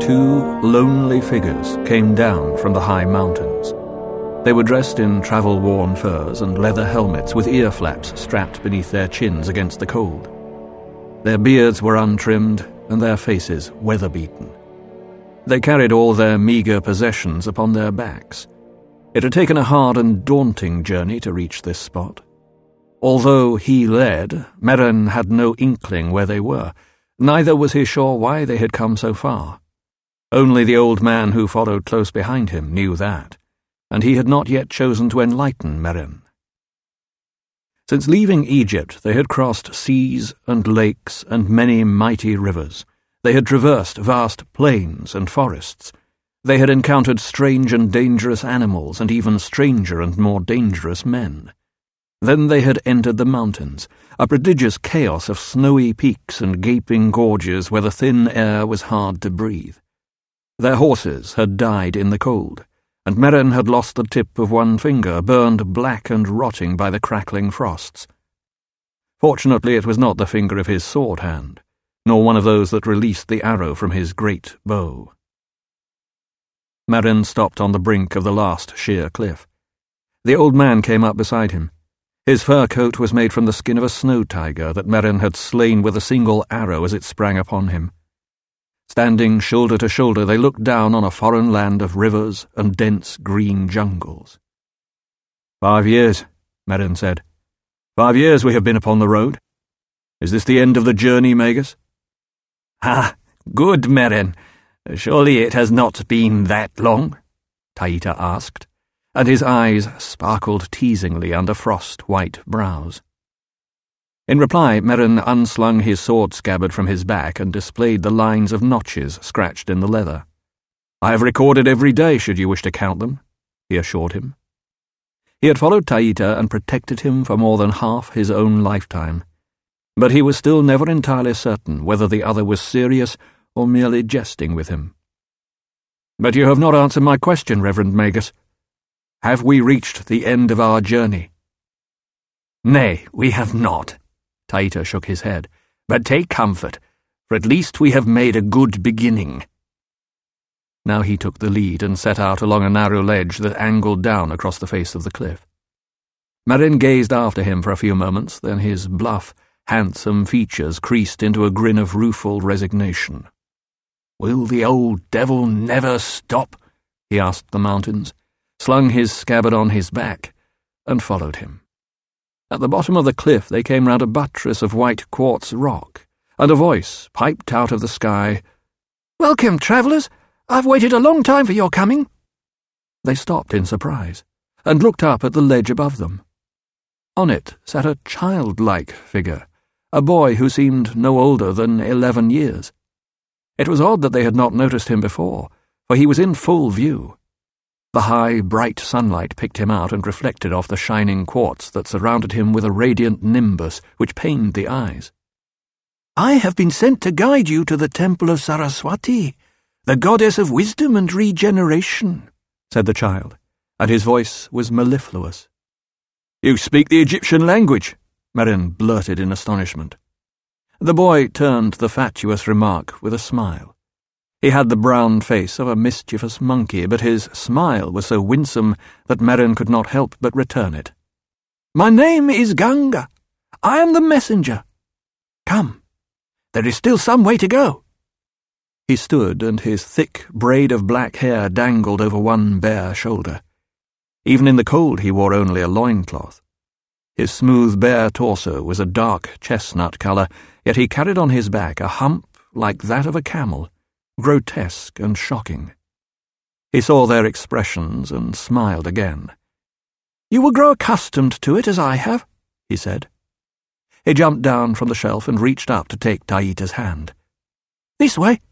2 lonely figures came down from the high mountains. They were dressed in travel-worn furs and leather helmets with ear flaps strapped beneath their chins against the cold. Their beards were untrimmed and their faces weather-beaten. They carried all their meagre possessions upon their backs. It had taken a hard and daunting journey to reach this spot. Although he led, Meren had no inkling where they were, neither was he sure why they had come so far. Only the old man who followed close behind him knew that, and he had not yet chosen to enlighten Meren. Since leaving Egypt, they had crossed seas and lakes and many mighty rivers. They had traversed vast plains and forests. They had encountered strange and dangerous animals and even stranger and more dangerous men. Then they had entered the mountains, a prodigious chaos of snowy peaks and gaping gorges where the thin air was hard to breathe. Their horses had died in the cold, and Meren had lost the tip of one finger, burned black and rotting by the crackling frosts. Fortunately, it was not the finger of his sword hand, nor one of those that released the arrow from his great bow. Meren stopped on the brink of the last sheer cliff. The old man came up beside him. His fur coat was made from the skin of a snow tiger that Meren had slain with a single arrow as it sprang upon him. Standing shoulder to shoulder, they looked down on a foreign land of rivers and dense green jungles. 5 years, Meren said. 5 years we have been upon the road. Is this the end of the journey, Magus? Ah, good, Meren. Surely it has not been that long? Taita asked, and his eyes sparkled teasingly under frost-white brows. In reply, Meren unslung his sword scabbard from his back and displayed the lines of notches scratched in the leather. I have recorded every day, should you wish to count them, he assured him. He had followed Taita and protected him for more than half his own lifetime, but he was still never entirely certain whether the other was serious or merely jesting with him. But you have not answered my question, Reverend Magus. Have we reached the end of our journey? Nay, we have not, Taita shook his head. But take comfort, for at least we have made a good beginning. Now he took the lead and set out along a narrow ledge that angled down across the face of the cliff. Meren gazed after him for a few moments, then his bluff, handsome features creased into a grin of rueful resignation. Will the old devil never stop? He asked the mountains, slung his scabbard on his back, and followed him. At the bottom of the cliff they came round a buttress of white quartz rock, and a voice piped out of the sky, "Welcome, travellers! I've waited a long time for your coming." They stopped in surprise, and looked up at the ledge above them. On it sat a childlike figure, a boy who seemed no older than 11 years. It was odd that they had not noticed him before, for he was in full view. The high, bright sunlight picked him out and reflected off the shining quartz that surrounded him with a radiant nimbus which pained the eyes. "I have been sent to guide you to the temple of Saraswati, the goddess of wisdom and regeneration," said the child, and his voice was mellifluous. "You speak the Egyptian language," Meren blurted in astonishment. The boy turned the fatuous remark with a smile. He had the brown face of a mischievous monkey, but his smile was so winsome that Meren could not help but return it. "My name is Ganga. I am the messenger. Come, there is still some way to go." He stood, and his thick braid of black hair dangled over one bare shoulder. Even in the cold he wore only a loincloth. His smooth bare torso was a dark chestnut colour, yet he carried on his back a hump like that of a camel, grotesque and shocking. He saw their expressions and smiled again. "You will grow accustomed to it as I have," he said. He jumped down from the shelf and reached up to take Taita's hand. "This way."